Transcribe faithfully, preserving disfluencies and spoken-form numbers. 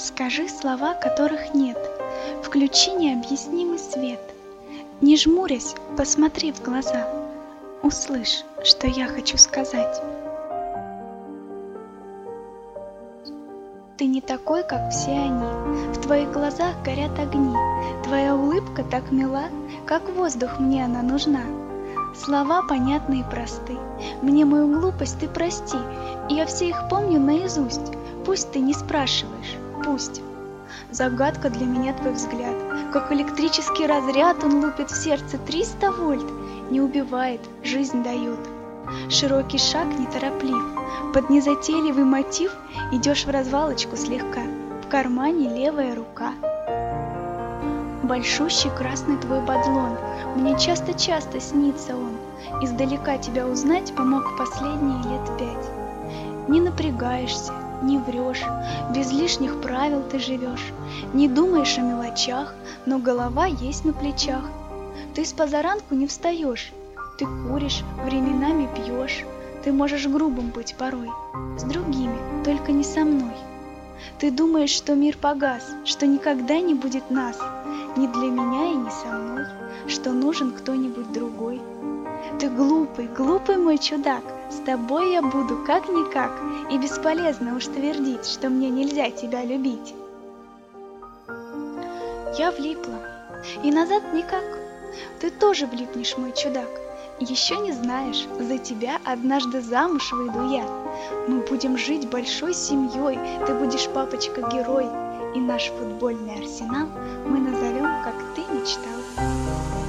Скажи слова, которых нет, включи необъяснимый свет. Не жмурясь, посмотри в глаза, услышь, что я хочу сказать. Ты не такой, как все они, в твоих глазах горят огни, твоя улыбка так мила, как воздух мне она нужна. Слова понятны и просты, мне мою глупость ты прости, и я все их помню наизусть, пусть ты не спрашиваешь, пусть. Загадка для меня твой взгляд, как электрический разряд он лупит в сердце триста вольт, не убивает, жизнь дает. Широкий шаг нетороплив, под незатейливый мотив идешь в развалочку слегка, в кармане левая рука. Большущий красный твой бадлон, мне часто-часто снится он, издалека тебя узнать помог последние лет пять. Не напрягаешься, не врешь, без лишних правил ты живешь, не думаешь о мелочах, но голова есть на плечах. Ты с позаранку не встаешь, ты куришь, временами пьешь, ты можешь грубым быть порой, с другими, только не со мной. Ты думаешь, что мир погас, что никогда не будет нас, ни для меня и не со мной, что нужен кто-нибудь другой. Ты глупый, глупый мой чудак, с тобой я буду как-никак, и бесполезно уж твердить, что мне нельзя тебя любить. Я влипла, и назад никак, ты тоже влипнешь, мой чудак. Еще не знаешь, за тебя однажды замуж выйду я. Мы будем жить большой семьей, ты будешь папочка-герой, и наш футбольный арсенал мы назовем, как ты мечтал.